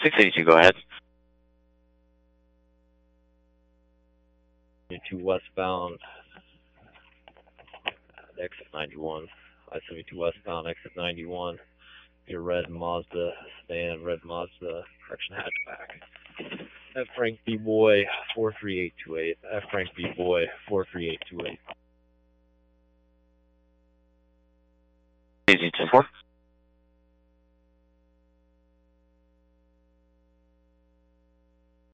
682, go ahead. 72 westbound, exit 91. I-72 westbound, exit 91. Your red Mazda sedan, red Mazda, correction hatchback. F. Frank B. Boy, 43828. F. Frank B. Boy, 43828. 824.